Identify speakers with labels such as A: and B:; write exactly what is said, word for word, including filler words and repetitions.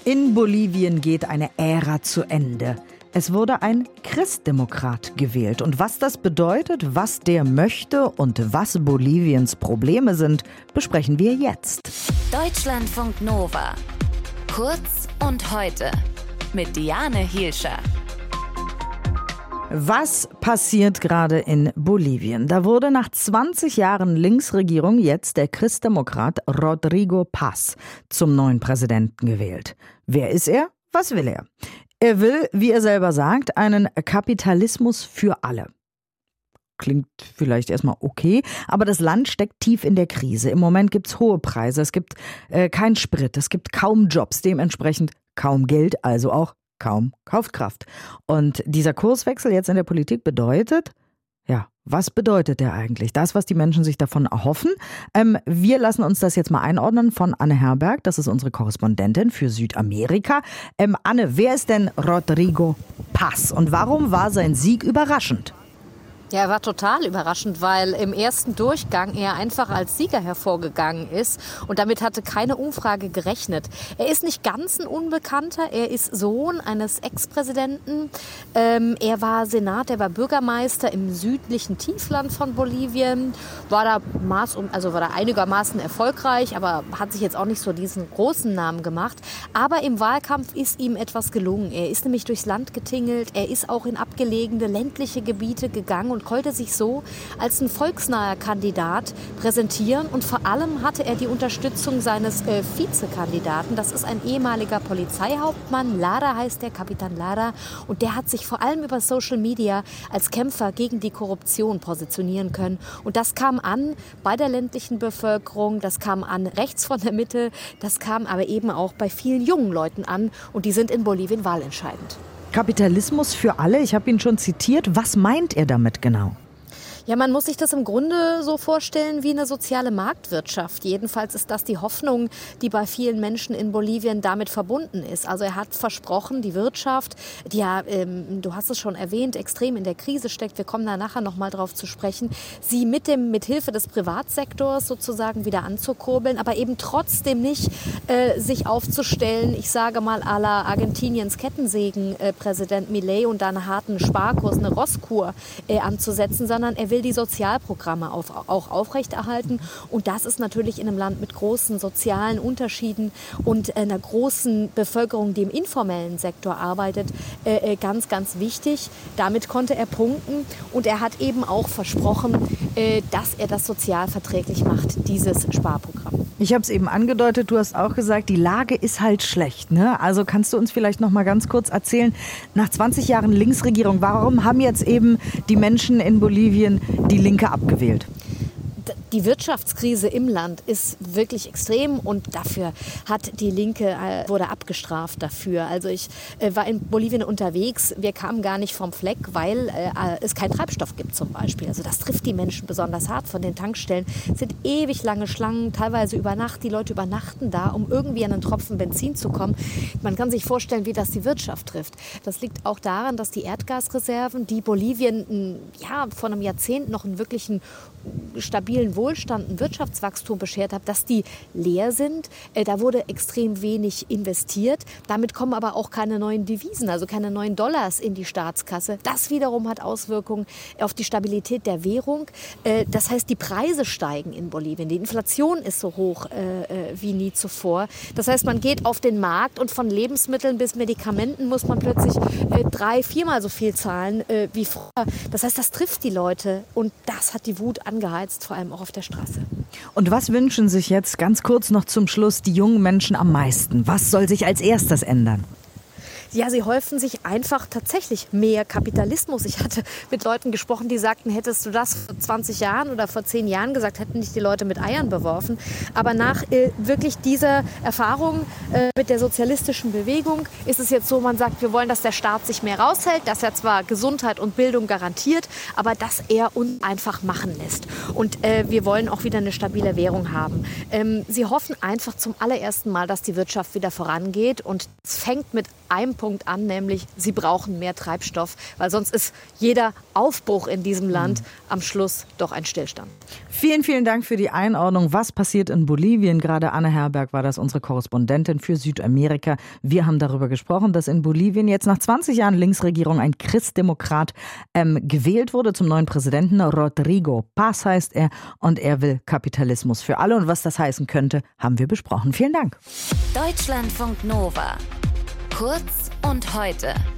A: In Bolivien geht eine Ära zu Ende. Es wurde ein Christdemokrat gewählt. Und was das bedeutet, was der möchte und was Boliviens Probleme sind, besprechen wir jetzt.
B: Deutschlandfunk Nova. Kurz und heute mit Diane Hielscher.
A: Was passiert gerade in Bolivien? Da wurde nach zwanzig Jahren Linksregierung jetzt der Christdemokrat Rodrigo Paz zum neuen Präsidenten gewählt. Wer ist er? Was will er? Er will, wie er selber sagt, einen Kapitalismus für alle. Klingt vielleicht erstmal okay, aber das Land steckt tief in der Krise. Im Moment gibt es hohe Preise, es gibt äh, keinen Sprit, es gibt kaum Jobs, dementsprechend kaum Geld, also auch kaum Kaufkraft. Und dieser Kurswechsel jetzt in der Politik bedeutet, ja, was bedeutet der eigentlich? Das, was die Menschen sich davon erhoffen. Ähm, wir lassen uns das jetzt mal einordnen von Anne Herberg. Das ist unsere Korrespondentin für Südamerika. Ähm, Anne, wer ist denn Rodrigo Paz und warum war sein Sieg überraschend?
C: Ja, er war total überraschend, weil im ersten Durchgang er einfach als Sieger hervorgegangen ist und damit hatte keine Umfrage gerechnet. Er ist nicht ganz ein Unbekannter, er ist Sohn eines Ex-Präsidenten. Ähm, er war Senator, er war Bürgermeister im südlichen Tiefland von Bolivien, war da, maß, also war da einigermaßen erfolgreich, aber hat sich jetzt auch nicht so diesen großen Namen gemacht. Aber im Wahlkampf ist ihm etwas gelungen. Er ist nämlich durchs Land getingelt, er ist auch in abgelegene ländliche Gebiete gegangen und und konnte sich so als ein volksnaher Kandidat präsentieren. Und vor allem hatte er die Unterstützung seines äh, Vizekandidaten. Das ist ein ehemaliger Polizeihauptmann, Lara heißt der, Kapitän Lara. Und der hat sich vor allem über Social Media als Kämpfer gegen die Korruption positionieren können. Und das kam an bei der ländlichen Bevölkerung, das kam an rechts von der Mitte, das kam aber eben auch bei vielen jungen Leuten an. Und die sind in Bolivien wahlentscheidend.
A: Kapitalismus für alle, ich habe ihn schon zitiert. Was meint er damit genau?
C: Ja, man muss sich das im Grunde so vorstellen wie eine soziale Marktwirtschaft. Jedenfalls ist das die Hoffnung, die bei vielen Menschen in Bolivien damit verbunden ist. Also er hat versprochen, die Wirtschaft, die ja, ähm, du hast es schon erwähnt, extrem in der Krise steckt, wir kommen da nachher noch mal drauf zu sprechen, sie mit dem, mit Hilfe des Privatsektors sozusagen wieder anzukurbeln, aber eben trotzdem nicht äh, sich aufzustellen, ich sage mal à la Argentiniens Kettensägen-Präsident Milei und da einen harten Sparkurs, eine Rosskur äh, anzusetzen, sondern er will die Sozialprogramme auf, auch aufrechterhalten. Und das ist natürlich in einem Land mit großen sozialen Unterschieden und einer großen Bevölkerung, die im informellen Sektor arbeitet, äh, ganz, ganz wichtig. Damit konnte er punkten. Und er hat eben auch versprochen, äh, dass er das sozial verträglich macht, dieses Sparprogramm.
A: Ich habe es eben angedeutet, du hast auch gesagt, die Lage ist halt schlecht, ne? Also kannst du uns vielleicht noch mal ganz kurz erzählen, nach zwanzig Jahren Linksregierung, warum haben jetzt eben die Menschen in Bolivien die Linke abgewählt?
C: Die Wirtschaftskrise im Land ist wirklich extrem und dafür hat die Linke, äh, wurde abgestraft dafür. Also ich äh, war in Bolivien unterwegs, wir kamen gar nicht vom Fleck, weil äh, es keinen Treibstoff gibt zum Beispiel. Also das trifft die Menschen besonders hart. Von den Tankstellen sind ewig lange Schlangen, teilweise über Nacht. Die Leute übernachten da, um irgendwie an einen Tropfen Benzin zu kommen. Man kann sich vorstellen, wie das die Wirtschaft trifft. Das liegt auch daran, dass die Erdgasreserven, die Bolivien ja, vor einem Jahrzehnt noch einen wirklichen stabilen Wohlstand, ein Wirtschaftswachstum beschert hat, dass die leer sind. Äh, da wurde extrem wenig investiert. Damit kommen aber auch keine neuen Devisen, also keine neuen Dollars in die Staatskasse. Das wiederum hat Auswirkungen auf die Stabilität der Währung. Äh, das heißt, die Preise steigen in Bolivien. Die Inflation ist so hoch äh, äh, wie nie zuvor. Das heißt, man geht auf den Markt und von Lebensmitteln bis Medikamenten muss man plötzlich äh, drei, viermal so viel zahlen äh, wie früher. Das heißt, das trifft die Leute und das hat die Wut angeheizt, vor allem auch auf der Straße.
A: Und was wünschen sich jetzt ganz kurz noch zum Schluss die jungen Menschen am meisten? Was soll sich als erstes ändern?
C: Ja, sie häufen sich einfach tatsächlich mehr Kapitalismus. Ich hatte mit Leuten gesprochen, die sagten, hättest du das vor zwanzig Jahren oder vor zehn Jahren gesagt, hätten dich die Leute mit Eiern beworfen. Aber nach äh, wirklich dieser Erfahrung äh, mit der sozialistischen Bewegung ist es jetzt so, man sagt, wir wollen, dass der Staat sich mehr raushält, dass er zwar Gesundheit und Bildung garantiert, aber dass er uns einfach machen lässt. Und äh, wir wollen auch wieder eine stabile Währung haben. Ähm, sie hoffen einfach zum allerersten Mal, dass die Wirtschaft wieder vorangeht und es fängt mit einem Punkt an, nämlich sie brauchen mehr Treibstoff, weil sonst ist jeder Aufbruch in diesem Land mhm. am Schluss doch ein Stillstand.
A: Vielen, vielen Dank für die Einordnung. Was passiert in Bolivien? Gerade Anne Herberg war das, unsere Korrespondentin für Südamerika. Wir haben darüber gesprochen, dass in Bolivien jetzt nach zwanzig Jahren Linksregierung ein Christdemokrat ähm, gewählt wurde zum neuen Präsidenten. Rodrigo Paz heißt er und er will Kapitalismus für alle. Und was das heißen könnte, haben wir besprochen. Vielen Dank.
B: Deutschlandfunk Nova. Kurz und heute.